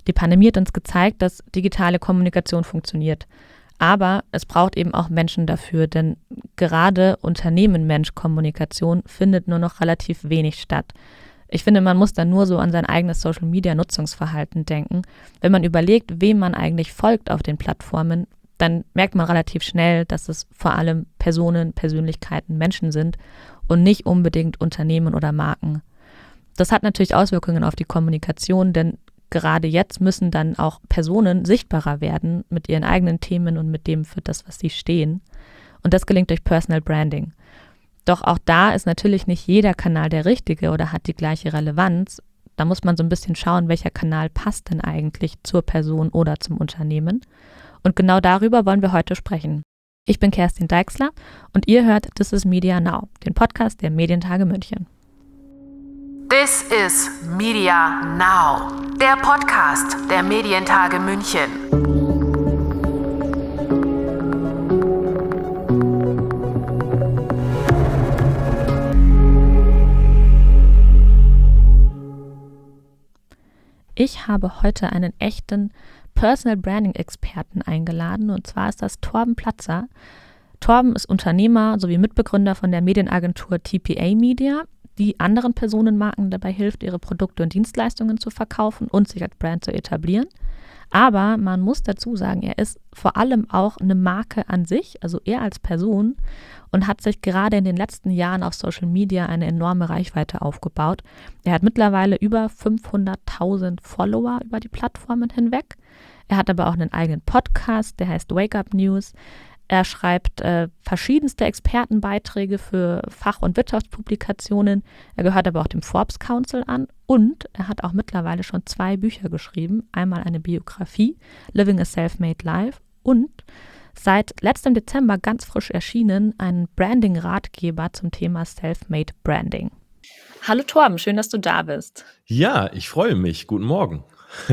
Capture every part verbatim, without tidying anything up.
Die Pandemie hat uns gezeigt, dass digitale Kommunikation funktioniert. Aber es braucht eben auch Menschen dafür, denn gerade Unternehmen-Mensch-Kommunikation findet nur noch relativ wenig statt. Ich finde, man muss dann nur so an sein eigenes Social-Media-Nutzungsverhalten denken. Wenn man überlegt, wem man eigentlich folgt auf den Plattformen, dann merkt man relativ schnell, dass es vor allem Personen, Persönlichkeiten, Menschen sind und nicht unbedingt Unternehmen oder Marken. Das hat natürlich Auswirkungen auf die Kommunikation, denn gerade jetzt müssen dann auch Personen sichtbarer werden mit ihren eigenen Themen und mit dem für das, was sie stehen. Und das gelingt durch Personal Branding. Doch auch da ist natürlich nicht jeder Kanal der richtige oder hat die gleiche Relevanz. Da muss man so ein bisschen schauen, welcher Kanal passt denn eigentlich zur Person oder zum Unternehmen. Und genau darüber wollen wir heute sprechen. Ich bin Kerstin Deixler und ihr hört This is Media Now, den Podcast der Medientage München. This is Media Now, der Podcast der Medientage München. Ich habe heute einen echten Personal Branding Experten eingeladen und zwar ist das Torben Platzer. Torben ist Unternehmer sowie Mitbegründer von der Medienagentur T P A Media, die anderen Personenmarken dabei hilft, ihre Produkte und Dienstleistungen zu verkaufen und sich als Brand zu etablieren. Aber man muss dazu sagen, er ist vor allem auch eine Marke an sich, also er als Person, und hat sich gerade in den letzten Jahren auf Social Media eine enorme Reichweite aufgebaut. Er hat mittlerweile über fünfhunderttausend Follower über die Plattformen hinweg. Er hat aber auch einen eigenen Podcast, der heißt Wake Up News. Er schreibt äh, verschiedenste Expertenbeiträge für Fach- und Wirtschaftspublikationen. Er gehört aber auch dem Forbes Council an und er hat auch mittlerweile schon zwei Bücher geschrieben. Einmal eine Biografie, Living a Self-Made Life, und seit letztem Dezember ganz frisch erschienen ein Branding-Ratgeber zum Thema Self-Made Branding. Hallo Torben, schön, dass du da bist. Ja, ich freue mich. Guten Morgen.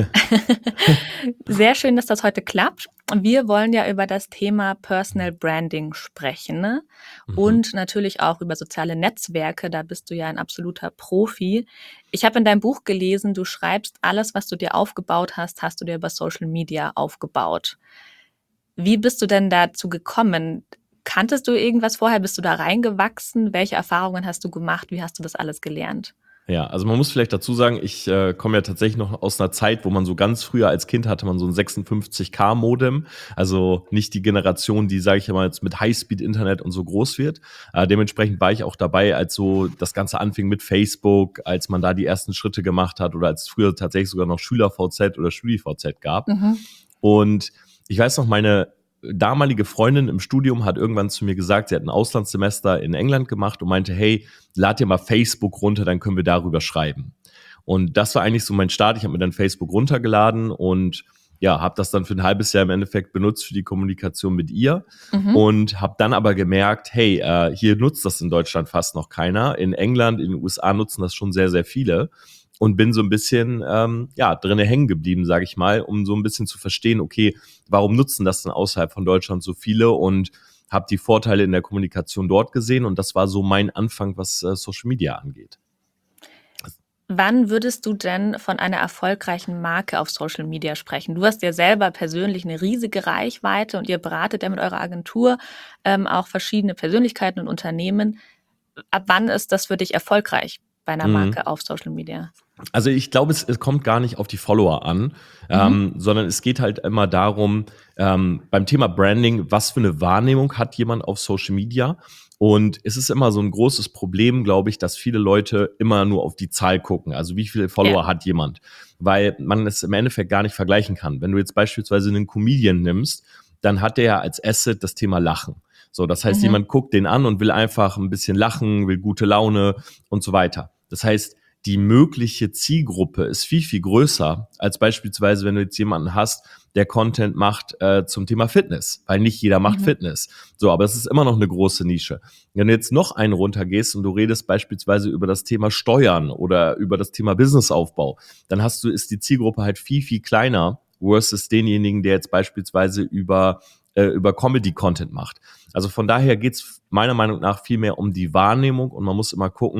Sehr schön, dass das heute klappt. Und wir wollen ja über das Thema Personal Branding sprechen, ne? Mhm. Und natürlich auch über soziale Netzwerke. Da bist du ja ein absoluter Profi. Ich habe in deinem Buch gelesen, du schreibst, alles, was du dir aufgebaut hast, hast du dir über Social Media aufgebaut. Wie bist du denn dazu gekommen? Kanntest du irgendwas vorher? Bist du da reingewachsen? Welche Erfahrungen hast du gemacht? Wie hast du das alles gelernt? Ja, also man muss vielleicht dazu sagen, ich äh, komme ja tatsächlich noch aus einer Zeit, wo man so ganz früher als Kind hatte man so ein sechsundfünfzig K Modem, also nicht die Generation, die, sage ich mal, jetzt mit Highspeed-Internet und so groß wird. Äh, dementsprechend war ich auch dabei, als so das Ganze anfing mit Facebook, als man da die ersten Schritte gemacht hat oder als es früher tatsächlich sogar noch Schüler-V Z oder Studi-V Z gab. Mhm. Und ich weiß noch, meine damalige Freundin im Studium hat irgendwann zu mir gesagt, sie hat ein Auslandssemester in England gemacht und meinte, hey, lad dir mal Facebook runter, dann können wir darüber schreiben. Und das war eigentlich so mein Start. Ich habe mir dann Facebook runtergeladen und ja, habe das dann für ein halbes Jahr im Endeffekt benutzt für die Kommunikation mit ihr. Mhm. Und habe dann aber gemerkt, hey, äh, hier nutzt das in Deutschland fast noch keiner. In England, in den U S A nutzen das schon sehr, sehr viele. Und bin so ein bisschen ähm, ja drinne hängen geblieben, sage ich mal, um so ein bisschen zu verstehen, okay, warum nutzen das denn außerhalb von Deutschland so viele, und habe die Vorteile in der Kommunikation dort gesehen, und das war so mein Anfang, was äh, Social Media angeht. Wann würdest du denn von einer erfolgreichen Marke auf Social Media sprechen? Du hast ja selber persönlich eine riesige Reichweite und ihr beratet ja mit eurer Agentur ähm, auch verschiedene Persönlichkeiten und Unternehmen. Ab wann ist das für dich erfolgreich bei einer Marke mhm. auf Social Media? Also ich glaube, es, es kommt gar nicht auf die Follower an, mhm. ähm, sondern es geht halt immer darum, ähm, beim Thema Branding, was für eine Wahrnehmung hat jemand auf Social Media? Und es ist immer so ein großes Problem, glaube ich, dass viele Leute immer nur auf die Zahl gucken. Also wie viele Follower ja. hat jemand? Weil man es im Endeffekt gar nicht vergleichen kann. Wenn du jetzt beispielsweise einen Comedian nimmst, dann hat der ja als Asset das Thema Lachen. So, das heißt, mhm. jemand guckt den an und will einfach ein bisschen lachen, will gute Laune und so weiter. Das heißt, die mögliche Zielgruppe ist viel, viel größer als beispielsweise, wenn du jetzt jemanden hast, der Content macht äh, zum Thema Fitness, weil nicht jeder macht mhm. Fitness. So, aber es ist immer noch eine große Nische. Wenn du jetzt noch einen runtergehst und du redest beispielsweise über das Thema Steuern oder über das Thema Businessaufbau, dann hast du, ist die Zielgruppe halt viel, viel kleiner versus denjenigen, der jetzt beispielsweise über äh, über Comedy-Content macht. Also von daher geht's meiner Meinung nach viel mehr um die Wahrnehmung, und man muss immer gucken,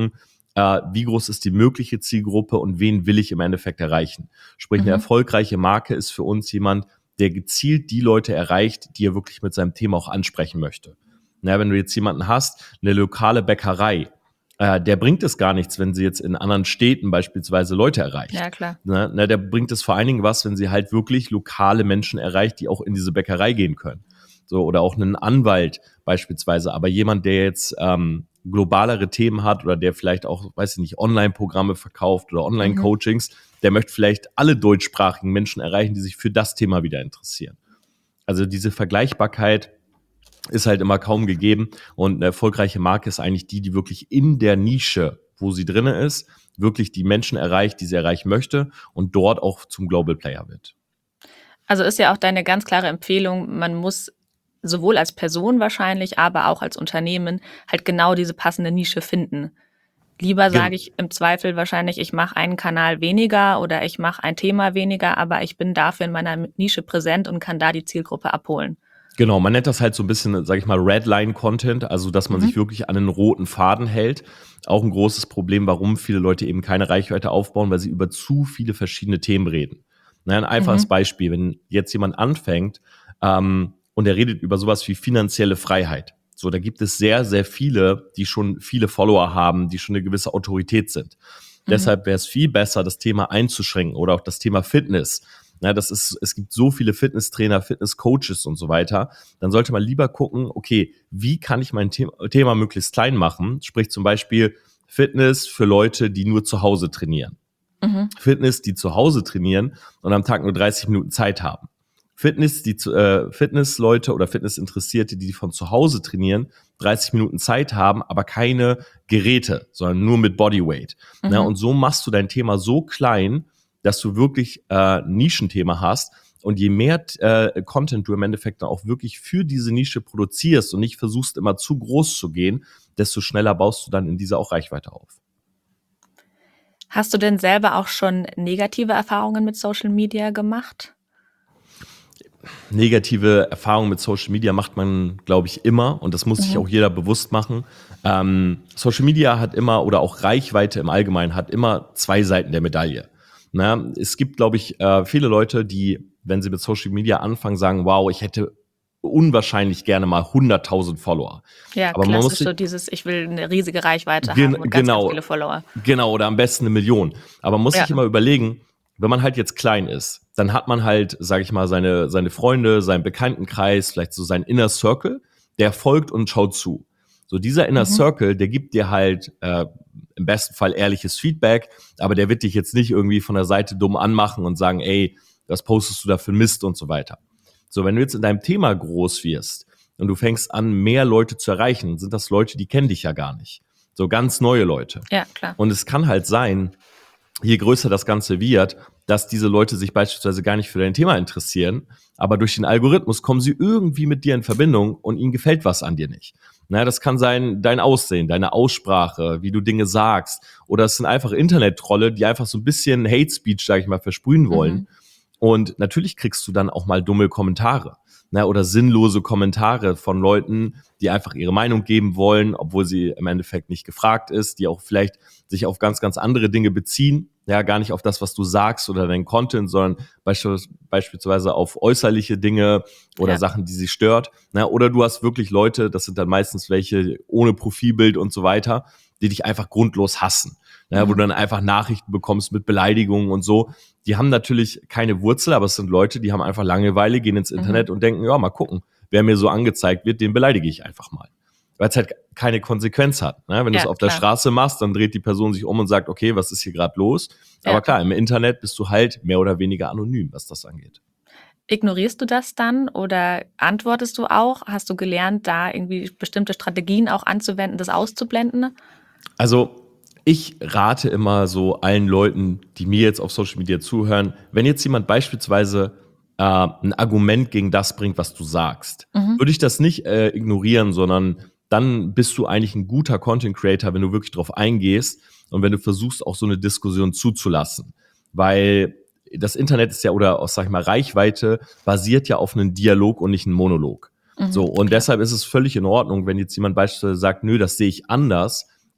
äh, wie groß ist die mögliche Zielgruppe und wen will ich im Endeffekt erreichen. Sprich, eine Mhm. erfolgreiche Marke ist für uns jemand, der gezielt die Leute erreicht, die er wirklich mit seinem Thema auch ansprechen möchte. Na, wenn du jetzt jemanden hast, eine lokale Bäckerei, äh, der bringt es gar nichts, wenn sie jetzt in anderen Städten beispielsweise Leute erreicht. Ja, klar. Na, na, der bringt es vor allen Dingen was, wenn sie halt wirklich lokale Menschen erreicht, die auch in diese Bäckerei gehen können. So, oder auch einen Anwalt beispielsweise. Aber jemand, der jetzt ähm, globalere Themen hat oder der vielleicht auch, weiß ich nicht, Online-Programme verkauft oder Online-Coachings, mhm. der möchte vielleicht alle deutschsprachigen Menschen erreichen, die sich für das Thema wieder interessieren. Also diese Vergleichbarkeit ist halt immer kaum gegeben und eine erfolgreiche Marke ist eigentlich die, die wirklich in der Nische, wo sie drinne ist, wirklich die Menschen erreicht, die sie erreichen möchte und dort auch zum Global Player wird. Also ist ja auch deine ganz klare Empfehlung, man muss sowohl als Person wahrscheinlich, aber auch als Unternehmen halt genau diese passende Nische finden. Lieber Gen- sage ich im Zweifel wahrscheinlich, ich mache einen Kanal weniger oder ich mache ein Thema weniger, aber ich bin dafür in meiner Nische präsent und kann da die Zielgruppe abholen. Genau, man nennt das halt so ein bisschen, sage ich mal, Redline-Content, also dass man Mhm. sich wirklich an einen roten Faden hält. Auch ein großes Problem, warum viele Leute eben keine Reichweite aufbauen, weil sie über zu viele verschiedene Themen reden. Na, ein einfaches Mhm. Beispiel, wenn jetzt jemand anfängt ähm, und er redet über sowas wie finanzielle Freiheit. So, da gibt es sehr, sehr viele, die schon viele Follower haben, die schon eine gewisse Autorität sind. Mhm. Deshalb wäre es viel besser, das Thema einzuschränken oder auch das Thema Fitness. Ja, das ist, es gibt so viele Fitnesstrainer, Fitnesscoaches und so weiter. Dann sollte man lieber gucken, okay, wie kann ich mein Thema, Thema möglichst klein machen? Sprich zum Beispiel Fitness für Leute, die nur zu Hause trainieren. Mhm. Fitness, die zu Hause trainieren und am Tag nur dreißig Minuten Zeit haben. Fitness, die äh, Fitnessleute oder Fitnessinteressierte, die von zu Hause trainieren, dreißig Minuten Zeit haben, aber keine Geräte, sondern nur mit Bodyweight. Mhm. Ja, und so machst du dein Thema so klein, dass du wirklich äh, ein Nischenthema hast und je mehr äh, Content du im Endeffekt dann auch wirklich für diese Nische produzierst und nicht versuchst immer zu groß zu gehen, desto schneller baust du dann in dieser auch Reichweite auf. Hast du denn selber auch schon negative Erfahrungen mit Social Media gemacht? Negative Erfahrungen mit Social Media macht man, glaube ich, immer und das muss mhm. sich auch jeder bewusst machen. Ähm, Social Media hat immer oder auch Reichweite im Allgemeinen hat immer zwei Seiten der Medaille. Na, es gibt, glaube ich, äh, viele Leute, die, wenn sie mit Social Media anfangen, sagen, wow, ich hätte unwahrscheinlich gerne mal hunderttausend Follower. Ja, aber klassisch man muss sich, so dieses, ich will eine riesige Reichweite gen- haben und ganz, genau, ganz viele Follower. Genau, oder am besten eine Million. Aber man muss Ja. sich immer überlegen, wenn man halt jetzt klein ist, dann hat man halt, sage ich mal, seine, seine Freunde, seinen Bekanntenkreis, vielleicht so seinen Inner Circle, der folgt und schaut zu. So dieser Inner mhm. Circle, der gibt dir halt äh, im besten Fall ehrliches Feedback, aber der wird dich jetzt nicht irgendwie von der Seite dumm anmachen und sagen, ey, was postest du da für Mist und so weiter. So, wenn du jetzt in deinem Thema groß wirst und du fängst an, mehr Leute zu erreichen, sind das Leute, die kennen dich ja gar nicht. So ganz neue Leute. Ja, klar. Und es kann halt sein, je größer das Ganze wird, dass diese Leute sich beispielsweise gar nicht für dein Thema interessieren, aber durch den Algorithmus kommen sie irgendwie mit dir in Verbindung und ihnen gefällt was an dir nicht. Na, das kann sein dein Aussehen, deine Aussprache, wie du Dinge sagst, oder es sind einfach Internet-Trolle, die einfach so ein bisschen Hate Speech, sag ich mal, versprühen wollen. Mhm. Und natürlich kriegst du dann auch mal dumme Kommentare, na, oder sinnlose Kommentare von Leuten, die einfach ihre Meinung geben wollen, obwohl sie im Endeffekt nicht gefragt ist, die auch vielleicht sich auf ganz, ganz andere Dinge beziehen, ja, gar nicht auf das, was du sagst oder dein Content, sondern beisp- beispielsweise auf äußerliche Dinge oder ja. Sachen, die sie stört. Na, oder du hast wirklich Leute, das sind dann meistens welche ohne Profilbild und so weiter, die dich einfach grundlos hassen. Ja, mhm. Wo du dann einfach Nachrichten bekommst mit Beleidigungen und so. Die haben natürlich keine Wurzel, aber es sind Leute, die haben einfach Langeweile, gehen ins Internet mhm. und denken, ja, mal gucken, wer mir so angezeigt wird, den beleidige ich einfach mal. Weil es halt keine Konsequenz hat. Ne? Wenn ja, du es auf klar. der Straße machst, dann dreht die Person sich um und sagt, okay, was ist hier gerade los? Ja. Aber klar, im Internet bist du halt mehr oder weniger anonym, was das angeht. Ignorierst du das dann oder antwortest du auch? Hast du gelernt, da irgendwie bestimmte Strategien auch anzuwenden, das auszublenden? Also ich rate immer so allen Leuten, die mir jetzt auf Social Media zuhören, wenn jetzt jemand beispielsweise äh, ein Argument gegen das bringt, was du sagst, mhm. würde ich das nicht äh, ignorieren, sondern dann bist du eigentlich ein guter Content Creator, wenn du wirklich drauf eingehst und wenn du versuchst, auch so eine Diskussion zuzulassen. Weil das Internet ist ja, oder auch, sag ich mal, Reichweite basiert ja auf einem Dialog und nicht einem Monolog. Mhm, so, und klar. Deshalb ist es völlig in Ordnung, wenn jetzt jemand beispielsweise sagt, nö, das sehe ich anders,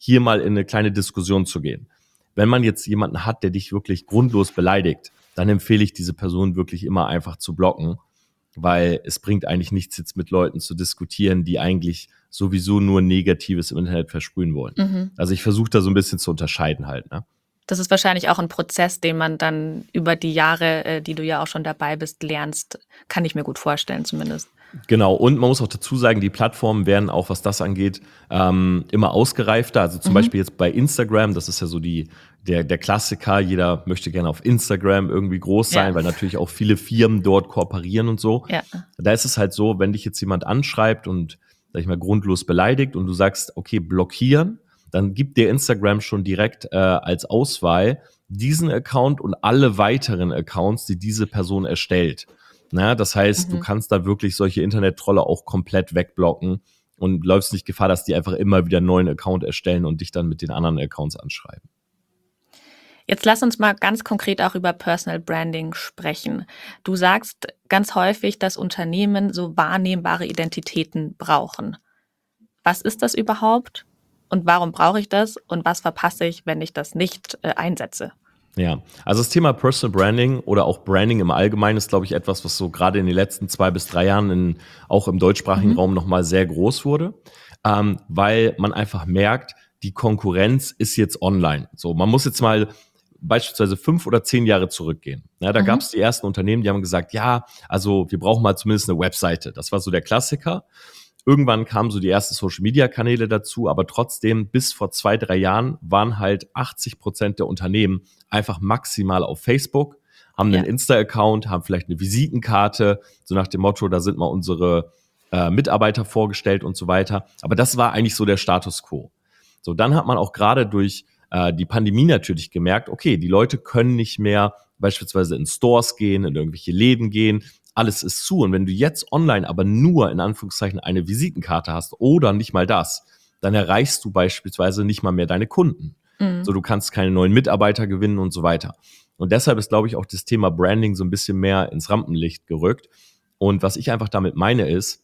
hier mal in eine kleine Diskussion zu gehen. Wenn man jetzt jemanden hat, der dich wirklich grundlos beleidigt, dann empfehle ich diese Person wirklich immer einfach zu blocken, weil es bringt eigentlich nichts, jetzt mit Leuten zu diskutieren, die eigentlich sowieso nur Negatives im Internet versprühen wollen. Mhm. Also ich versuche da so ein bisschen zu unterscheiden halt, ne? Das ist wahrscheinlich auch ein Prozess, den man dann über die Jahre, die du ja auch schon dabei bist, lernst. Kann ich mir gut vorstellen zumindest. Genau, und man muss auch dazu sagen, die Plattformen werden auch, was das angeht, ähm, immer ausgereifter. Also zum mhm. Beispiel jetzt bei Instagram, das ist ja so die der der Klassiker, jeder möchte gerne auf Instagram irgendwie groß sein, ja. weil natürlich auch viele Firmen dort kooperieren und so. Ja. Da ist es halt so, wenn dich jetzt jemand anschreibt und, sag ich mal, grundlos beleidigt und du sagst, okay, blockieren, dann gibt dir Instagram schon direkt äh, als Auswahl diesen Account und alle weiteren Accounts, die diese Person erstellt. Na, das heißt, mhm. du kannst da wirklich solche Internet-Trolle auch komplett wegblocken und läufst nicht Gefahr, dass die einfach immer wieder einen neuen Account erstellen und dich dann mit den anderen Accounts anschreiben. Jetzt lass uns mal ganz konkret auch über Personal Branding sprechen. Du sagst ganz häufig, dass Unternehmen so wahrnehmbare Identitäten brauchen. Was ist das überhaupt? Und warum brauche ich das? Und was verpasse ich, wenn ich das nicht äh, einsetze? Ja, also das Thema Personal Branding oder auch Branding im Allgemeinen ist, glaube ich, etwas, was so gerade in den letzten zwei bis drei Jahren in, auch im deutschsprachigen mhm. Raum nochmal sehr groß wurde, ähm, weil man einfach merkt, die Konkurrenz ist jetzt online. So, man muss jetzt mal beispielsweise fünf oder zehn Jahre zurückgehen. Ja, da mhm. gab es die ersten Unternehmen, die haben gesagt, ja, also wir brauchen mal zumindest eine Webseite. Das war so der Klassiker. Irgendwann kamen so die ersten Social-Media-Kanäle dazu, aber trotzdem bis vor zwei, drei Jahren waren halt achtzig Prozent der Unternehmen einfach maximal auf Facebook, haben ja. einen Insta-Account, haben vielleicht eine Visitenkarte, so nach dem Motto, da sind mal unsere äh, Mitarbeiter vorgestellt und so weiter. Aber das war eigentlich so der Status quo. So, dann hat man auch gerade durch äh, die Pandemie natürlich gemerkt, okay, die Leute können nicht mehr beispielsweise in Stores gehen, in irgendwelche Läden gehen, alles ist zu. Und wenn du jetzt online aber nur in Anführungszeichen eine Visitenkarte hast oder nicht mal das, dann erreichst du beispielsweise nicht mal mehr deine Kunden. Mhm. So, du kannst keine neuen Mitarbeiter gewinnen und so weiter. Und deshalb ist, glaube ich, auch das Thema Branding so ein bisschen mehr ins Rampenlicht gerückt. Und was ich einfach damit meine ist,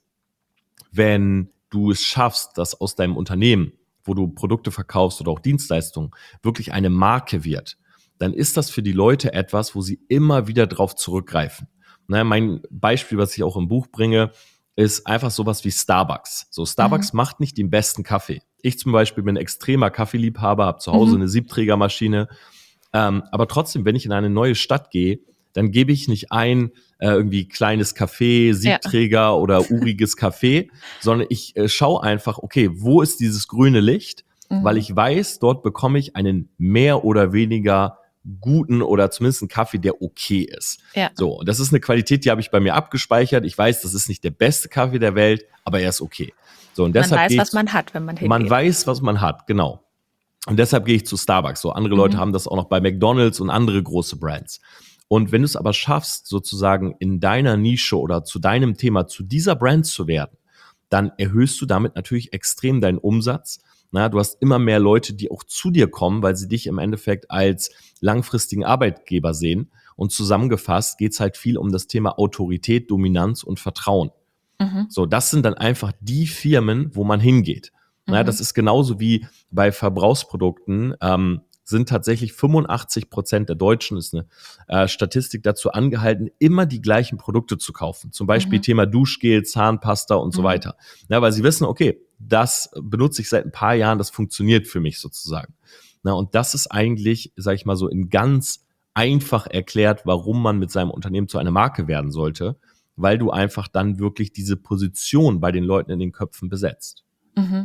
wenn du es schaffst, dass aus deinem Unternehmen, wo du Produkte verkaufst oder auch Dienstleistungen, wirklich eine Marke wird, dann ist das für die Leute etwas, wo sie immer wieder drauf zurückgreifen. Na, mein Beispiel, was ich auch im Buch bringe, ist einfach sowas wie Starbucks. So, Starbucks mhm. macht nicht den besten Kaffee. Ich zum Beispiel bin extremer Kaffeeliebhaber, habe zu Hause mhm. eine Siebträgermaschine. Ähm, aber trotzdem, wenn ich in eine neue Stadt gehe, dann gebe ich nicht ein äh, irgendwie kleines Café, Siebträger ja. oder uriges Café, sondern ich äh, schaue einfach, okay, wo ist dieses grüne Licht? Mhm. Weil ich weiß, dort bekomme ich einen mehr oder weniger guten oder zumindest einen Kaffee, der okay ist. Ja. So, das ist eine Qualität, die habe ich bei mir abgespeichert. Ich weiß, das ist nicht der beste Kaffee der Welt, aber er ist okay. So, und deshalb man weiß, was man hat, wenn man hingeht. Man weiß, was man hat, genau. Und deshalb gehe ich zu Starbucks. So, andere mhm. Leute haben das auch noch bei McDonald's und andere große Brands. Und wenn du es aber schaffst, sozusagen in deiner Nische oder zu deinem Thema, zu dieser Brand zu werden, dann erhöhst du damit natürlich extrem deinen Umsatz. Na, du hast immer mehr Leute, die auch zu dir kommen, weil sie dich im Endeffekt als langfristigen Arbeitgeber sehen. Und zusammengefasst geht es halt viel um das Thema Autorität, Dominanz und Vertrauen. Mhm. So, das sind dann einfach die Firmen, wo man hingeht. Mhm. Na, das ist genauso wie bei Verbrauchsprodukten, ähm, sind tatsächlich fünfundachtzig Prozent der Deutschen, ist eine äh, Statistik dazu angehalten, immer die gleichen Produkte zu kaufen. Zum Beispiel mhm. Thema Duschgel, Zahnpasta und so mhm. weiter. Ja, weil sie wissen, okay, das benutze ich seit ein paar Jahren, das funktioniert für mich sozusagen. Na, und das ist eigentlich, sage ich mal so, in ganz einfach erklärt, warum man mit seinem Unternehmen zu einer Marke werden sollte, weil du einfach dann wirklich diese Position bei den Leuten in den Köpfen besetzt. Mhm.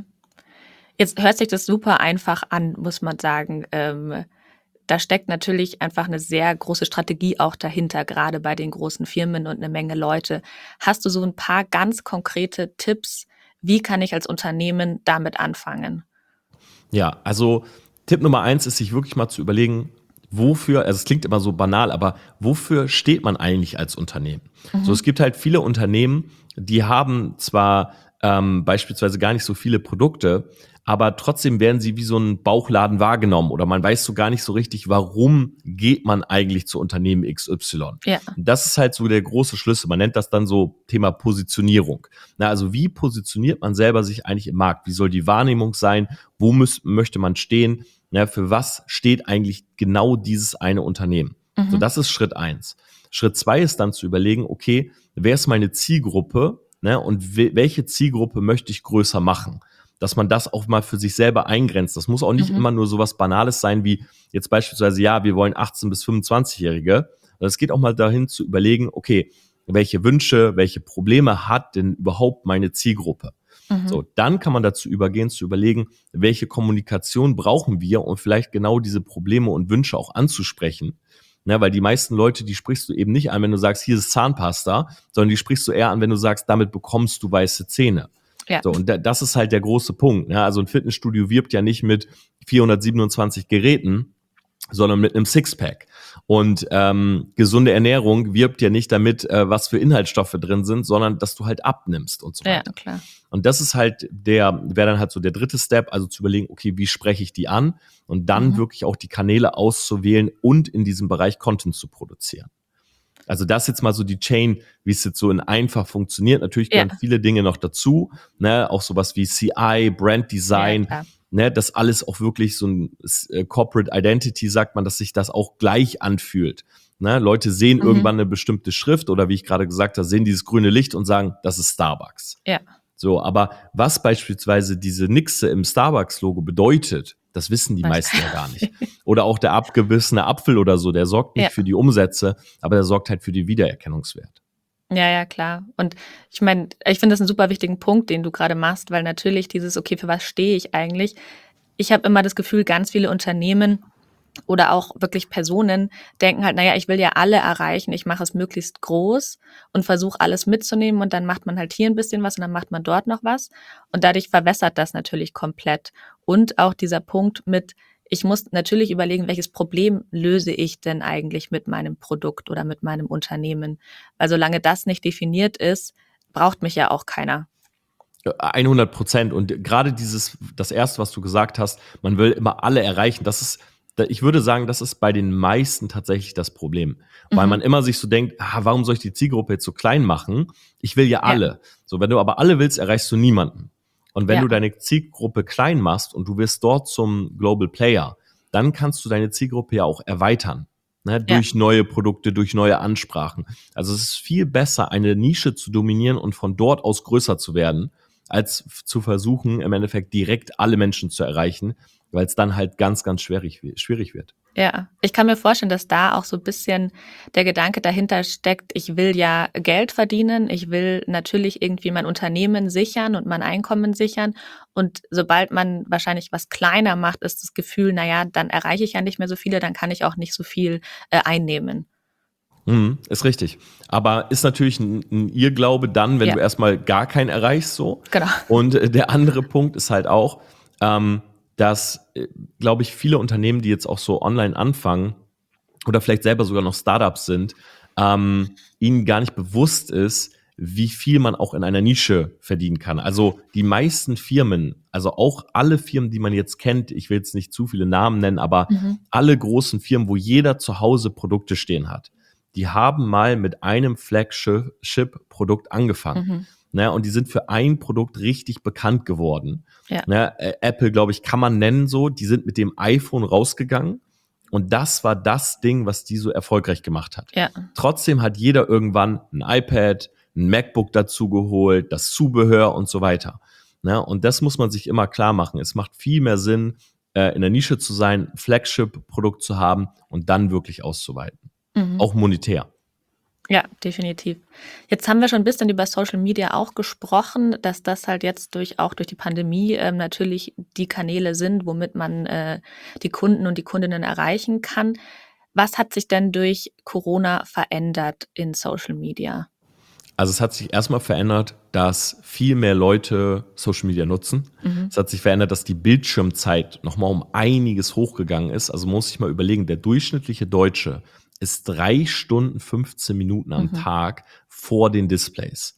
Jetzt hört sich das super einfach an, muss man sagen. Ähm, da steckt natürlich einfach eine sehr große Strategie auch dahinter, gerade bei den großen Firmen und eine Menge Leute. Hast du so ein paar ganz konkrete Tipps, wie kann ich als Unternehmen damit anfangen? Ja, also Tipp Nummer eins ist, sich wirklich mal zu überlegen, wofür, also es klingt immer so banal, aber wofür steht man eigentlich als Unternehmen? Mhm. So, es gibt halt viele Unternehmen, die haben zwar ähm, beispielsweise gar nicht so viele Produkte, aber trotzdem werden sie wie so ein Bauchladen wahrgenommen oder man weiß so gar nicht so richtig, warum geht man eigentlich zu Unternehmen X Y. Ja. Und das ist halt so der große Schlüssel. Man nennt das dann so Thema Positionierung. Na, also wie positioniert man selber sich eigentlich im Markt? Wie soll die Wahrnehmung sein? Wo muss, möchte man stehen? Na, für was steht eigentlich genau dieses eine Unternehmen? Mhm. So, das ist Schritt eins. Schritt zwei ist dann zu überlegen, okay, wer ist meine Zielgruppe, ne, und we- welche Zielgruppe möchte ich größer machen? Dass man das auch mal für sich selber eingrenzt. Das muss auch nicht Mhm. immer nur so was Banales sein wie jetzt beispielsweise, ja, wir wollen achtzehn- bis fünfundzwanzig-Jährige. Es geht auch mal dahin zu überlegen, okay, welche Wünsche, welche Probleme hat denn überhaupt meine Zielgruppe? Mhm. So, dann kann man dazu übergehen, zu überlegen, welche Kommunikation brauchen wir, um vielleicht genau diese Probleme und Wünsche auch anzusprechen. Ne, weil die meisten Leute, die sprichst du eben nicht an, wenn du sagst, hier ist Zahnpasta, sondern die sprichst du eher an, wenn du sagst, damit bekommst du weiße Zähne. Ja. So, und da, das ist halt der große Punkt. Ne? Also ein Fitnessstudio wirbt ja nicht mit vierhundertsiebenundzwanzig Geräten, sondern mit einem Sixpack. Und ähm, gesunde Ernährung wirbt ja nicht damit, äh, was für Inhaltsstoffe drin sind, sondern dass du halt abnimmst und so Ja, weiter. klar. Und das ist halt der, wäre dann halt so der dritte Step, also zu überlegen, okay, wie spreche ich die an? Und dann Mhm. wirklich auch die Kanäle auszuwählen und in diesem Bereich Content zu produzieren. Also das jetzt mal so die Chain, wie es jetzt so in einfach funktioniert. Natürlich gehören Ja. viele Dinge noch dazu, ne, auch sowas wie C I, Brand Design, Ja, klar. ne, das alles auch wirklich so ein äh, Corporate Identity, sagt man, dass sich das auch gleich anfühlt. Ne, Leute sehen Mhm. irgendwann eine bestimmte Schrift oder wie ich gerade gesagt habe, sehen dieses grüne Licht und sagen, das ist Starbucks. Ja. So, aber was beispielsweise diese Nixe im Starbucks-Logo bedeutet, das wissen die Weiß- meisten ja gar nicht. Oder auch der abgebissene Apfel oder so, der sorgt nicht Ja. für die Umsätze, aber der sorgt halt für den Wiedererkennungswert. Ja, ja, klar. Und ich meine, ich finde das einen super wichtigen Punkt, den du gerade machst, weil natürlich dieses, okay, für was stehe ich eigentlich? Ich habe immer das Gefühl, ganz viele Unternehmen oder auch wirklich Personen denken halt, naja, ich will ja alle erreichen, ich mache es möglichst groß und versuche alles mitzunehmen und dann macht man halt hier ein bisschen was und dann macht man dort noch was und dadurch verwässert das natürlich komplett. Und auch dieser Punkt mit, ich muss natürlich überlegen, welches Problem löse ich denn eigentlich mit meinem Produkt oder mit meinem Unternehmen. Weil solange das nicht definiert ist, braucht mich ja auch keiner. hundert Prozent. Und gerade dieses, das erste, was du gesagt hast, man will immer alle erreichen, das ist, ich würde sagen, das ist bei den meisten tatsächlich das Problem. Weil Mhm. man immer sich so denkt, ah, warum soll ich die Zielgruppe jetzt so klein machen? Ich will ja Ja. alle. So, wenn du aber alle willst, erreichst du niemanden. Und wenn Ja. du deine Zielgruppe klein machst und du wirst dort zum Global Player, dann kannst du deine Zielgruppe ja auch erweitern. Ne, durch neue Produkte, durch neue Ansprachen. Also es ist viel besser, eine Nische zu dominieren und von dort aus größer zu werden, als f- zu versuchen, im Endeffekt direkt alle Menschen zu erreichen, weil es dann halt ganz, ganz schwierig, wi- schwierig wird. Ja, ich kann mir vorstellen, dass da auch so ein bisschen der Gedanke dahinter steckt, ich will ja Geld verdienen, ich will natürlich irgendwie mein Unternehmen sichern und mein Einkommen sichern. Und sobald man wahrscheinlich was kleiner macht, ist das Gefühl, naja, dann erreiche ich ja nicht mehr so viele, dann kann ich auch nicht so viel äh, einnehmen. Mhm, ist richtig. Aber ist natürlich ein, ein Irrglaube dann, wenn Ja. du erstmal gar keinen erreichst, so. Genau. Und äh, der andere Punkt ist halt auch, ähm, dass, äh, glaube ich, viele Unternehmen, die jetzt auch so online anfangen oder vielleicht selber sogar noch Startups sind, ähm, ihnen gar nicht bewusst ist, wie viel man auch in einer Nische verdienen kann. Also die meisten Firmen, also auch alle Firmen, die man jetzt kennt, ich will jetzt nicht zu viele Namen nennen, aber Mhm. alle großen Firmen, wo jeder zu Hause Produkte stehen hat, die haben mal mit einem Flagship-Produkt angefangen. Mhm. Ne, und die sind für ein Produkt richtig bekannt geworden. Ja. Ne, äh, Apple, glaube ich, kann man nennen so. Die sind mit dem iPhone rausgegangen. Und das war das Ding, was die so erfolgreich gemacht hat. Ja. Trotzdem hat jeder irgendwann ein iPad, ein MacBook dazu geholt, das Zubehör und so weiter. Ne, und das muss man sich immer klar machen. Es macht viel mehr Sinn, äh, in der Nische zu sein, ein Flagship-Produkt zu haben und dann wirklich auszuweiten. Mhm. Auch monetär. Ja, definitiv. Jetzt haben wir schon ein bisschen über Social Media auch gesprochen, dass das halt jetzt durch auch durch die Pandemie ähm, natürlich die Kanäle sind, womit man äh, die Kunden und die Kundinnen erreichen kann. Was hat sich denn durch Corona verändert in Social Media? Also es hat sich erstmal verändert, dass viel mehr Leute Social Media nutzen. Mhm. Es hat sich verändert, dass die Bildschirmzeit nochmal um einiges hochgegangen ist. Also man muss sich mal überlegen, der durchschnittliche Deutsche ist drei Stunden fünfzehn Minuten am Mhm. Tag vor den Displays.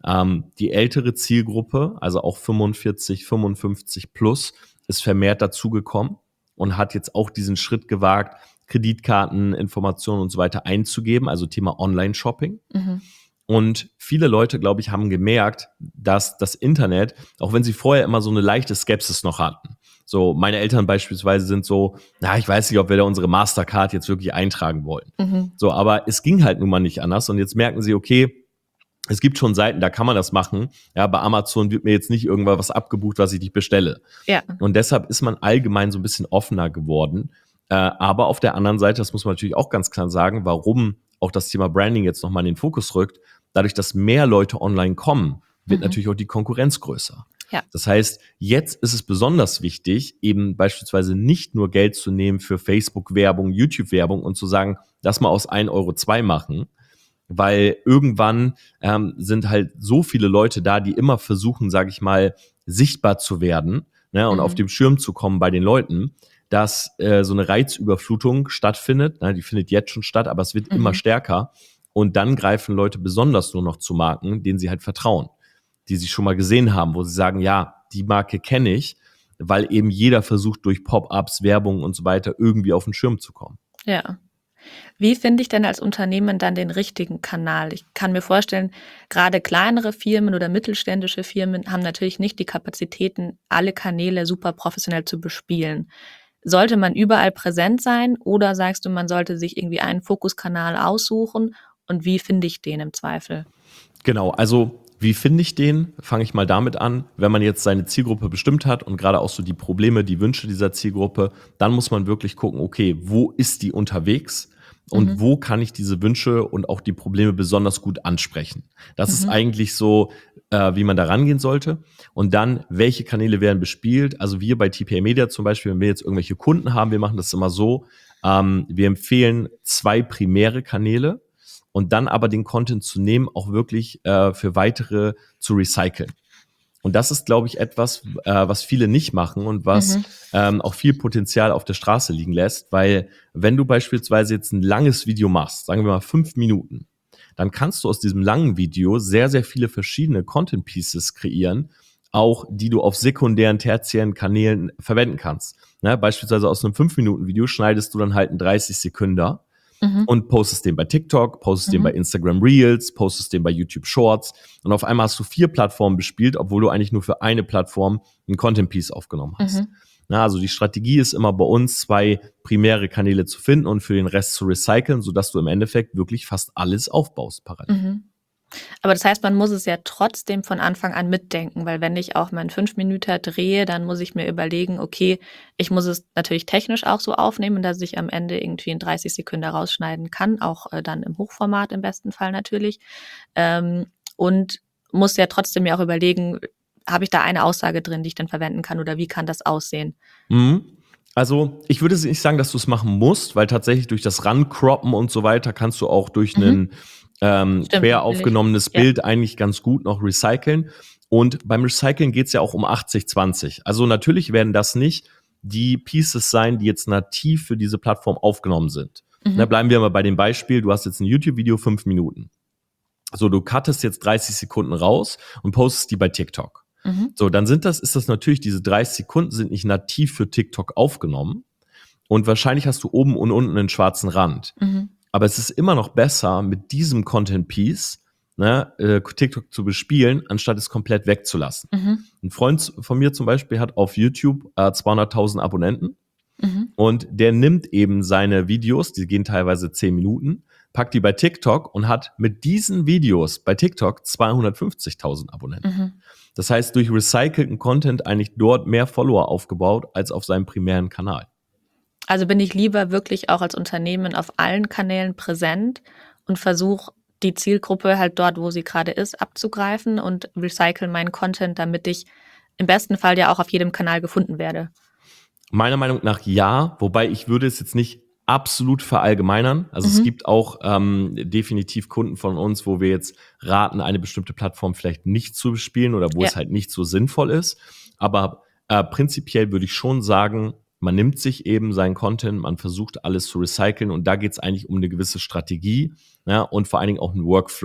Ähm, die ältere Zielgruppe, also auch fünfundvierzig, fünfundfünfzig plus, ist vermehrt dazugekommen und hat jetzt auch diesen Schritt gewagt, Kreditkarten, Informationen und so weiter einzugeben, also Thema Online-Shopping. Mhm. Und viele Leute, glaube ich, haben gemerkt, dass das Internet, auch wenn sie vorher immer so eine leichte Skepsis noch hatten, so meine Eltern beispielsweise sind so, na, ich weiß nicht, ob wir da unsere Mastercard jetzt wirklich eintragen wollen. Mhm. So, aber es ging halt nun mal nicht anders und jetzt merken sie, okay, es gibt schon Seiten, da kann man das machen. Ja, bei Amazon wird mir jetzt nicht irgendwas was abgebucht, was ich nicht bestelle. Ja. Und deshalb ist man allgemein so ein bisschen offener geworden. Äh, aber auf der anderen Seite, das muss man natürlich auch ganz klar sagen, warum auch das Thema Branding jetzt nochmal in den Fokus rückt, dadurch, dass mehr Leute online kommen, wird Mhm. natürlich auch die Konkurrenz größer. Ja. Das heißt, jetzt ist es besonders wichtig, eben beispielsweise nicht nur Geld zu nehmen für Facebook-Werbung, YouTube-Werbung und zu sagen, lass mal aus ein Euro zwei machen, weil irgendwann ähm, sind halt so viele Leute da, die immer versuchen, sage ich mal, sichtbar zu werden, ne, und Mhm. auf dem Schirm zu kommen bei den Leuten, dass äh, so eine Reizüberflutung stattfindet. Ne, die findet jetzt schon statt, aber es wird Mhm. immer stärker. Und dann greifen Leute besonders nur noch zu Marken, denen sie halt vertrauen, die sie schon mal gesehen haben, wo sie sagen, ja, die Marke kenne ich, weil eben jeder versucht, durch Pop-ups, Werbung und so weiter irgendwie auf den Schirm zu kommen. Ja. Wie finde ich denn als Unternehmen dann den richtigen Kanal? Ich kann mir vorstellen, gerade kleinere Firmen oder mittelständische Firmen haben natürlich nicht die Kapazitäten, alle Kanäle super professionell zu bespielen. Sollte man überall präsent sein oder sagst du, man sollte sich irgendwie einen Fokuskanal aussuchen und wie finde ich den im Zweifel? Genau, also wie finde ich den? Fange ich mal damit an. Wenn man jetzt seine Zielgruppe bestimmt hat und gerade auch so die Probleme, die Wünsche dieser Zielgruppe, dann muss man wirklich gucken, okay, wo ist die unterwegs und Mhm. wo kann ich diese Wünsche und auch die Probleme besonders gut ansprechen? Das ist Mhm. eigentlich so, äh, wie man da rangehen sollte. Und dann, welche Kanäle werden bespielt? Also wir bei T P A Media zum Beispiel, wenn wir jetzt irgendwelche Kunden haben, wir machen das immer so, ähm, wir empfehlen zwei primäre Kanäle, und dann aber den Content zu nehmen, auch wirklich äh, für weitere zu recyceln. Und das ist, glaube ich, etwas, äh, was viele nicht machen und was Mhm. ähm, auch viel Potenzial auf der Straße liegen lässt, weil wenn du beispielsweise jetzt ein langes Video machst, sagen wir mal fünf Minuten, dann kannst du aus diesem langen Video sehr, sehr viele verschiedene Content Pieces kreieren, auch die du auf sekundären, tertiären Kanälen verwenden kannst. Ne? Beispielsweise aus einem fünf Minuten Video schneidest du dann halt einen dreißig Sekünder Mhm. und postest den bei TikTok, postest den Mhm. bei Instagram Reels, postest den bei YouTube Shorts und auf einmal hast du vier Plattformen bespielt, obwohl du eigentlich nur für eine Plattform ein Content Piece aufgenommen hast. Mhm. Na, also die Strategie ist immer bei uns, zwei primäre Kanäle zu finden und für den Rest zu recyceln, sodass du im Endeffekt wirklich fast alles aufbaust parallel. Mhm. Aber das heißt, man muss es ja trotzdem von Anfang an mitdenken, weil wenn ich auch meinen fünf Minuten drehe, dann muss ich mir überlegen, okay, ich muss es natürlich technisch auch so aufnehmen, dass ich am Ende irgendwie in dreißig Sekunden rausschneiden kann, auch äh, dann im Hochformat im besten Fall natürlich. Ähm, und muss ja trotzdem mir auch überlegen, habe ich da eine Aussage drin, die ich dann verwenden kann oder wie kann das aussehen? Mhm. Also ich würde nicht sagen, dass du es machen musst, weil tatsächlich durch das Rancroppen und so weiter kannst du auch durch Mhm. einen ähm, Stimmt, quer natürlich. aufgenommenes Ja. Bild eigentlich ganz gut noch recyceln. Und beim Recyceln geht es ja auch um achtzig zwanzig. Also natürlich werden das nicht die Pieces sein, die jetzt nativ für diese Plattform aufgenommen sind. Mhm. Da bleiben wir mal bei dem Beispiel, du hast jetzt ein YouTube-Video, fünf Minuten. So, du cuttest jetzt dreißig Sekunden raus und postest die bei TikTok. Mhm. So, dann sind das, ist das natürlich, diese dreißig Sekunden sind nicht nativ für TikTok aufgenommen. Und wahrscheinlich hast du oben und unten einen schwarzen Rand. Mhm. Aber es ist immer noch besser, mit diesem Content-Piece ne, äh, TikTok zu bespielen, anstatt es komplett wegzulassen. Mhm. Ein Freund von mir zum Beispiel hat auf YouTube äh, zweihunderttausend Abonnenten Mhm. und der nimmt eben seine Videos, die gehen teilweise zehn Minuten, packt die bei TikTok und hat mit diesen Videos bei TikTok zweihundertfünfzigtausend Abonnenten. Mhm. Das heißt, durch recycelten Content eigentlich dort mehr Follower aufgebaut als auf seinem primären Kanal. Also bin ich lieber wirklich auch als Unternehmen auf allen Kanälen präsent und versuche die Zielgruppe halt dort, wo sie gerade ist, abzugreifen und recycle meinen Content, damit ich im besten Fall ja auch auf jedem Kanal gefunden werde. Meiner Meinung nach ja, wobei ich würde es jetzt nicht absolut verallgemeinern. Also Mhm. es gibt auch ähm, definitiv Kunden von uns, wo wir jetzt raten, eine bestimmte Plattform vielleicht nicht zu bespielen oder wo Ja. es halt nicht so sinnvoll ist. Aber äh, prinzipiell würde ich schon sagen, man nimmt sich eben seinen Content, man versucht alles zu recyceln und da geht es eigentlich um eine gewisse Strategie, ja, und vor allen Dingen auch einen Workflow.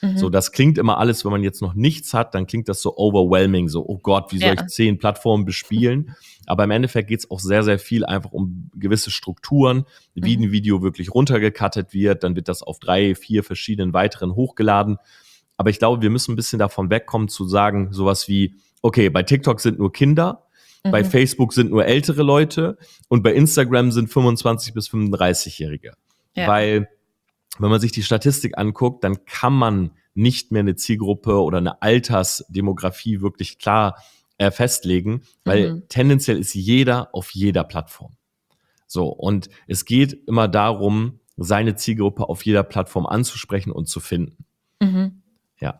Mhm. So, das klingt immer alles, wenn man jetzt noch nichts hat, dann klingt das so overwhelming, so, oh Gott, wie soll Ja. ich zehn Plattformen bespielen? Aber im Endeffekt geht es auch sehr, sehr viel einfach um gewisse Strukturen, wie Mhm. ein Video wirklich runtergecuttet wird, dann wird das auf drei, vier verschiedenen weiteren hochgeladen. Aber ich glaube, wir müssen ein bisschen davon wegkommen zu sagen, sowas wie, okay, bei TikTok sind nur Kinder, bei Mhm. Facebook sind nur ältere Leute und bei Instagram sind fünfundzwanzig- bis fünfunddreißig-Jährige. Ja. Weil, wenn man sich die Statistik anguckt, dann kann man nicht mehr eine Zielgruppe oder eine Altersdemografie wirklich klar äh, festlegen, weil Mhm. tendenziell ist jeder auf jeder Plattform. So, und es geht immer darum, seine Zielgruppe auf jeder Plattform anzusprechen und zu finden. Mhm. Ja.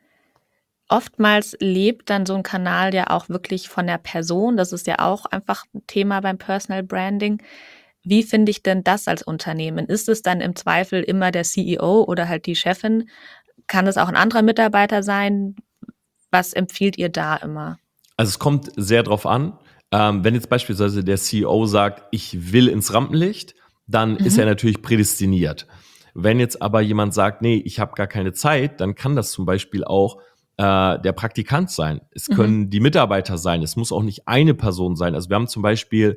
Oftmals lebt dann so ein Kanal ja auch wirklich von der Person. Das ist ja auch einfach ein Thema beim Personal Branding. Wie finde ich denn das als Unternehmen? Ist es dann im Zweifel immer der C E O oder halt die Chefin? Kann es auch ein anderer Mitarbeiter sein? Was empfiehlt ihr da immer? Also es kommt sehr drauf an. Ähm, wenn jetzt beispielsweise der C E O sagt, ich will ins Rampenlicht, dann ist Mhm. er natürlich prädestiniert. Wenn jetzt aber jemand sagt, nee, ich habe gar keine Zeit, dann kann das zum Beispiel auch äh, der Praktikant sein. Es Mhm. können die Mitarbeiter sein. Es muss auch nicht eine Person sein. Also wir haben zum Beispiel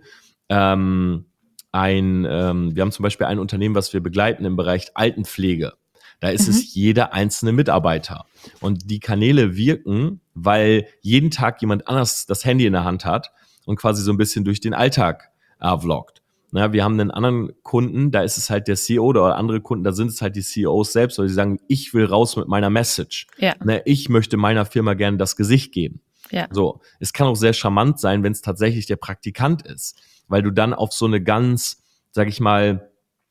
ähm, ein, ähm, wir haben zum Beispiel ein Unternehmen, was wir begleiten im Bereich Altenpflege. Da ist Mhm. es jeder einzelne Mitarbeiter. Und die Kanäle wirken, weil jeden Tag jemand anders das Handy in der Hand hat und quasi so ein bisschen durch den Alltag äh, vloggt. Na, wir haben einen anderen Kunden, da ist es halt der C E O oder andere Kunden, da sind es halt die C E Os selbst, weil sie sagen, ich will raus mit meiner Message. Ja. Na, ich möchte meiner Firma gerne das Gesicht geben. Ja. So, es kann auch sehr charmant sein, wenn es tatsächlich der Praktikant ist, weil du dann auf so eine ganz, sag ich mal,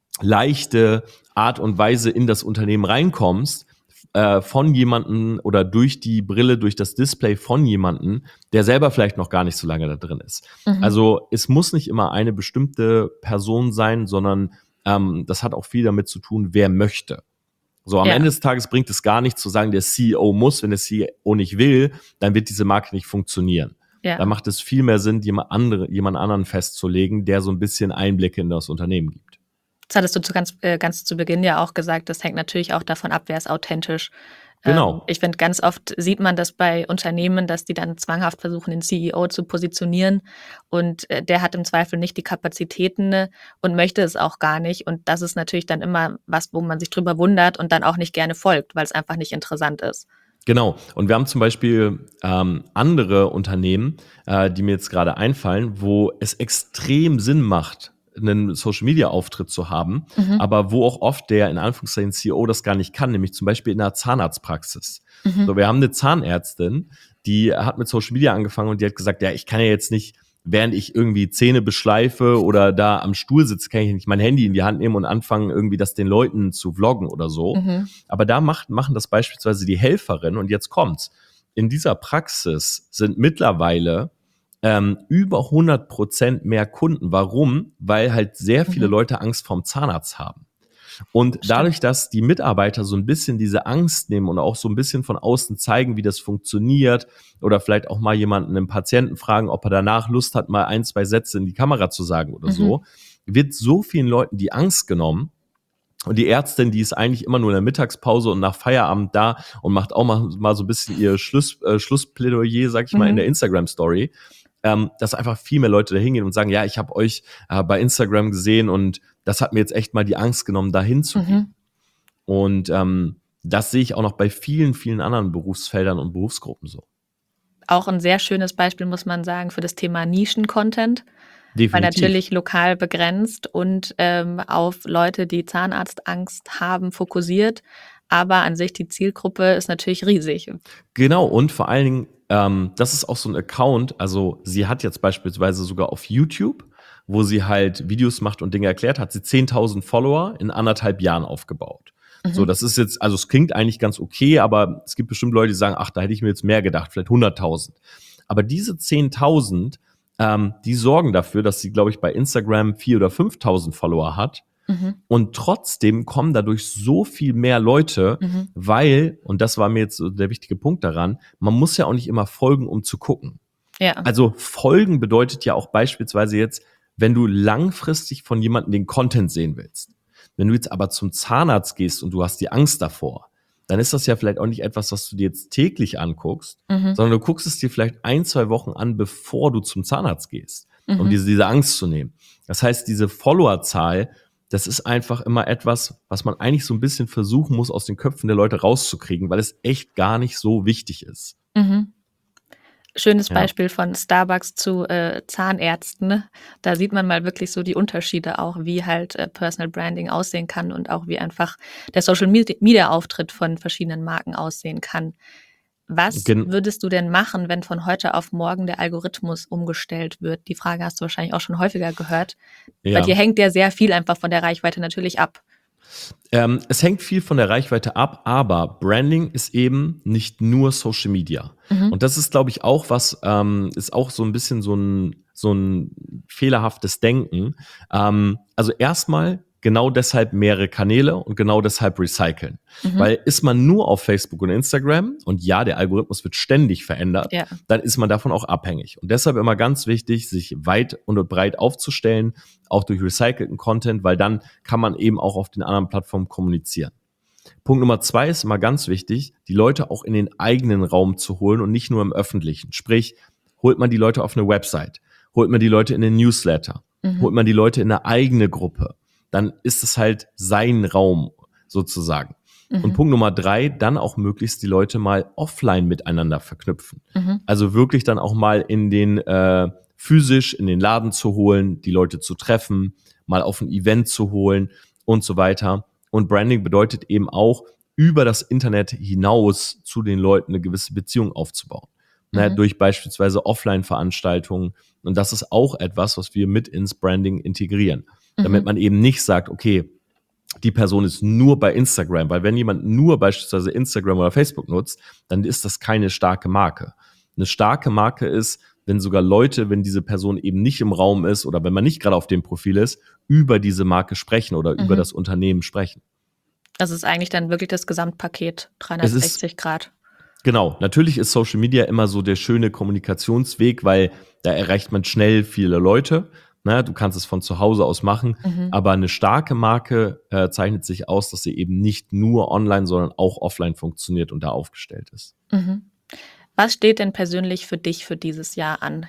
leichte Art und Weise in das Unternehmen reinkommst, äh, von jemanden oder durch die Brille, durch das Display von jemanden, der selber vielleicht noch gar nicht so lange da drin ist. Mhm. Also es muss nicht immer eine bestimmte Person sein, sondern ähm, das hat auch viel damit zu tun, wer möchte. So, am Ja. Ende des Tages bringt es gar nichts zu sagen, der C E O muss. Wenn der C E O nicht will, dann wird diese Marke nicht funktionieren. Ja. Da macht es viel mehr Sinn, jemand, andere, jemand anderen festzulegen, der so ein bisschen Einblicke in das Unternehmen gibt. Das hattest du zu ganz, äh, ganz zu Beginn ja auch gesagt, das hängt natürlich auch davon ab, wer ist authentisch. Genau. Ähm, ich finde, ganz oft sieht man das bei Unternehmen, dass die dann zwanghaft versuchen, den C E O zu positionieren und äh, der hat im Zweifel nicht die Kapazitäten ne, und möchte es auch gar nicht. Und das ist natürlich dann immer was, wo man sich drüber wundert und dann auch nicht gerne folgt, weil es einfach nicht interessant ist. Genau. Und wir haben zum Beispiel ähm, andere Unternehmen, äh, die mir jetzt gerade einfallen, wo es extrem Sinn macht, einen Social-Media-Auftritt zu haben, Mhm. aber wo auch oft der, in Anführungszeichen, C E O das gar nicht kann, nämlich zum Beispiel in einer Zahnarztpraxis. Mhm. So, wir haben eine Zahnärztin, die hat mit Social-Media angefangen und die hat gesagt, ja, ich kann ja jetzt nicht, während ich irgendwie Zähne beschleife oder da am Stuhl sitze, kann ich nicht mein Handy in die Hand nehmen und anfangen, irgendwie das den Leuten zu vloggen oder so. Mhm. Aber da macht, machen das beispielsweise die Helferinnen und jetzt kommt's. In dieser Praxis sind mittlerweile ähm, über hundert Prozent mehr Kunden. Warum? Weil halt sehr viele Mhm. Leute Angst vorm Zahnarzt haben. Und Stimmt. dadurch, dass die Mitarbeiter so ein bisschen diese Angst nehmen und auch so ein bisschen von außen zeigen, wie das funktioniert oder vielleicht auch mal jemanden, einen Patienten fragen, ob er danach Lust hat, mal ein, zwei Sätze in die Kamera zu sagen oder Mhm. so, wird so vielen Leuten die Angst genommen. Und die Ärztin, die ist eigentlich immer nur in der Mittagspause und nach Feierabend da und macht auch mal, mal so ein bisschen ihr Schluss, äh, Schlussplädoyer, sag ich mal, Mhm. in der Instagram-Story. Ähm, dass einfach viel mehr Leute da hingehen und sagen, ja, ich habe euch äh, bei Instagram gesehen und das hat mir jetzt echt mal die Angst genommen, da hinzugehen. Mhm. Und ähm, das sehe ich auch noch bei vielen, vielen anderen Berufsfeldern und Berufsgruppen so. Auch ein sehr schönes Beispiel, muss man sagen, für das Thema Nischen-Content. Weil Definitiv. natürlich lokal begrenzt und ähm, auf Leute, die Zahnarztangst haben, fokussiert. Aber an sich die Zielgruppe ist natürlich riesig. Genau, und vor allen Dingen, ähm, das ist auch so ein Account, also sie hat jetzt beispielsweise sogar auf YouTube, wo sie halt Videos macht und Dinge erklärt, hat sie zehntausend Follower in anderthalb Jahren aufgebaut. Mhm. So, das ist jetzt, also es klingt eigentlich ganz okay, aber es gibt bestimmt Leute, die sagen, ach, da hätte ich mir jetzt mehr gedacht, vielleicht hunderttausend. Aber diese zehntausend, ähm, die sorgen dafür, dass sie, glaube ich, bei Instagram viertausend oder fünftausend Follower hat. Mhm. Und trotzdem kommen dadurch so viel mehr Leute, Mhm. weil, und das war mir jetzt so der wichtige Punkt daran, man muss ja auch nicht immer folgen, um zu gucken. Ja. Also folgen bedeutet ja auch beispielsweise jetzt, wenn du langfristig von jemandem den Content sehen willst. Wenn du jetzt aber zum Zahnarzt gehst und du hast die Angst davor, dann ist das ja vielleicht auch nicht etwas, was du dir jetzt täglich anguckst, Mhm. sondern du guckst es dir vielleicht ein, zwei Wochen an, bevor du zum Zahnarzt gehst, Mhm. um diese, diese Angst zu nehmen. Das heißt, diese Followerzahl, das ist einfach immer etwas, was man eigentlich so ein bisschen versuchen muss, aus den Köpfen der Leute rauszukriegen, weil es echt gar nicht so wichtig ist. Mhm. Schönes Ja. Beispiel von Starbucks zu äh, Zahnärzten. Ne? Da sieht man mal wirklich so die Unterschiede auch, wie halt äh, Personal Branding aussehen kann und auch wie einfach der Social Media Auftritt von verschiedenen Marken aussehen kann. Was Gen- würdest du denn machen, wenn von heute auf morgen der Algorithmus umgestellt wird? Die Frage hast du wahrscheinlich auch schon häufiger gehört. Bei Ja. dir hängt ja sehr viel einfach von der Reichweite natürlich ab. Ähm, es hängt viel von der Reichweite ab, aber Branding ist eben nicht nur Social Media. Mhm. Und das ist, glaube ich, auch was, ähm, ist auch so ein bisschen so ein, so ein fehlerhaftes Denken. Ähm, also erstmal genau deshalb mehrere Kanäle und genau deshalb recyceln. Mhm. Weil ist man nur auf Facebook und Instagram, und ja, der Algorithmus wird ständig verändert, Ja. dann ist man davon auch abhängig. Und deshalb immer ganz wichtig, sich weit und breit aufzustellen, auch durch recycelten Content, weil dann kann man eben auch auf den anderen Plattformen kommunizieren. Punkt Nummer zwei ist immer ganz wichtig, die Leute auch in den eigenen Raum zu holen und nicht nur im öffentlichen. Sprich, holt man die Leute auf eine Website, holt man die Leute in den Newsletter, Mhm. holt man die Leute in eine eigene Gruppe, dann ist es halt sein Raum sozusagen. Mhm. Und Punkt Nummer drei, dann auch möglichst die Leute mal offline miteinander verknüpfen. Mhm. Also wirklich dann auch mal in den äh, physisch in den Laden zu holen, die Leute zu treffen, mal auf ein Event zu holen und so weiter. Und Branding bedeutet eben auch, über das Internet hinaus zu den Leuten eine gewisse Beziehung aufzubauen. Ne, Mhm. durch beispielsweise Offline-Veranstaltungen. Und das ist auch etwas, was wir mit ins Branding integrieren. Damit Mhm. man eben nicht sagt, okay, die Person ist nur bei Instagram, weil wenn jemand nur beispielsweise Instagram oder Facebook nutzt, dann ist das keine starke Marke. Eine starke Marke ist, wenn sogar Leute, wenn diese Person eben nicht im Raum ist oder wenn man nicht gerade auf dem Profil ist, über diese Marke sprechen oder Mhm. über das Unternehmen sprechen. Das ist eigentlich dann wirklich das Gesamtpaket Es ist- dreihundertsechzig Grad. Genau, natürlich ist Social Media immer so der schöne Kommunikationsweg, weil da erreicht man schnell viele Leute. Ne? Du kannst es von zu Hause aus machen, Mhm. aber eine starke Marke äh, zeichnet sich aus, dass sie eben nicht nur online, sondern auch offline funktioniert und da aufgestellt ist. Mhm. Was steht denn persönlich für dich für dieses Jahr an?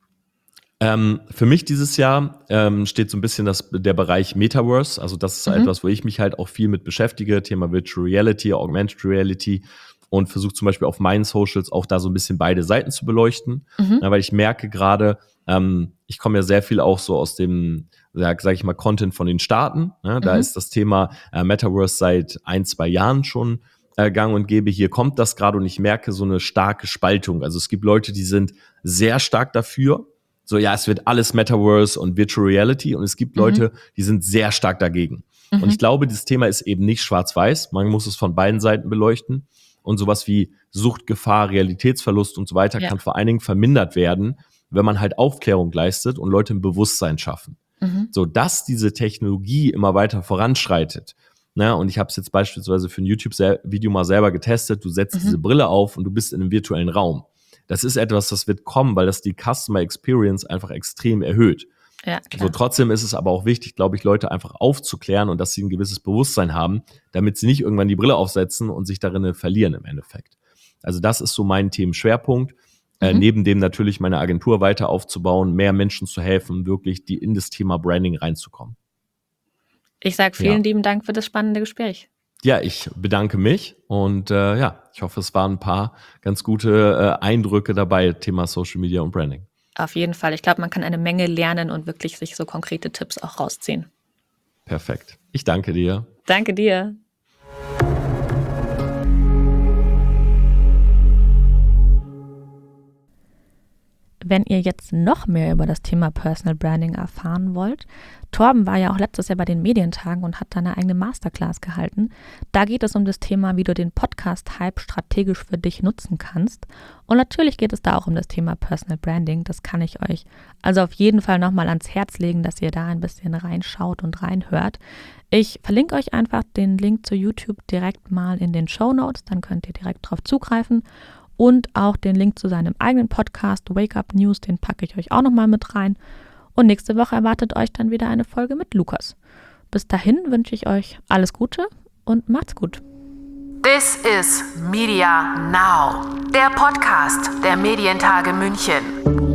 Ähm, für mich dieses Jahr ähm, steht so ein bisschen das, der Bereich Metaverse. Also das ist Mhm. etwas, wo ich mich halt auch viel mit beschäftige. Thema Virtual Reality, Augmented Reality, und versuche zum Beispiel auf meinen Socials auch da so ein bisschen beide Seiten zu beleuchten. Mhm. Ja, weil ich merke gerade, ähm, ich komme ja sehr viel auch so aus dem, sag, sag ich mal, Content von den Staaten. Ne? Da Mhm. ist das Thema äh, Metaverse seit ein, zwei Jahren schon äh, gang und gäbe. Hier kommt das gerade und ich merke so eine starke Spaltung. Also es gibt Leute, die sind sehr stark dafür. So, ja, es wird alles Metaverse und Virtual Reality, und es gibt Mhm. Leute, die sind sehr stark dagegen. Mhm. Und ich glaube, dieses Thema ist eben nicht schwarz-weiß. Man muss es von beiden Seiten beleuchten. Und sowas wie Suchtgefahr, Realitätsverlust und so weiter Ja. kann vor allen Dingen vermindert werden, wenn man halt Aufklärung leistet und Leute ein Bewusstsein schaffen. Mhm. So dass diese Technologie immer weiter voranschreitet. Ne? Und ich habe es jetzt beispielsweise für ein YouTube-Video mal selber getestet. Du setzt Mhm. diese Brille auf und du bist in einem virtuellen Raum. Das ist etwas, das wird kommen, weil das die Customer Experience einfach extrem erhöht. Ja, So, klar. trotzdem ist es aber auch wichtig, glaube ich, Leute einfach aufzuklären und dass sie ein gewisses Bewusstsein haben, damit sie nicht irgendwann die Brille aufsetzen und sich darin verlieren im Endeffekt. Also das ist so mein Themenschwerpunkt. Äh, Mhm. neben dem natürlich meine Agentur weiter aufzubauen, mehr Menschen zu helfen, wirklich die in das Thema Branding reinzukommen. Ich sage Ja. vielen lieben Dank für das spannende Gespräch. Ja, ich bedanke mich und äh, ja, ich hoffe, es waren ein paar ganz gute äh, Eindrücke dabei, Thema Social Media und Branding. Auf jeden Fall. Ich glaube, man kann eine Menge lernen und wirklich sich so konkrete Tipps auch rausziehen. Perfekt. Ich danke dir. Danke dir. Wenn ihr jetzt noch mehr über das Thema Personal Branding erfahren wollt, Torben war ja auch letztes Jahr bei den Medientagen und hat da eine eigene Masterclass gehalten. Da geht es um das Thema, wie du den Podcast-Hype strategisch für dich nutzen kannst. Und natürlich geht es da auch um das Thema Personal Branding. Das kann ich euch also auf jeden Fall nochmal ans Herz legen, dass ihr da ein bisschen reinschaut und reinhört. Ich verlinke euch einfach den Link zu YouTube direkt mal in den Shownotes, dann könnt ihr direkt drauf zugreifen. Und auch den Link zu seinem eigenen Podcast Wake Up News, den packe ich euch auch nochmal mit rein. Und nächste Woche erwartet euch dann wieder eine Folge mit Lukas. Bis dahin wünsche ich euch alles Gute und macht's gut. This is Media Now, der Podcast der Medientage München.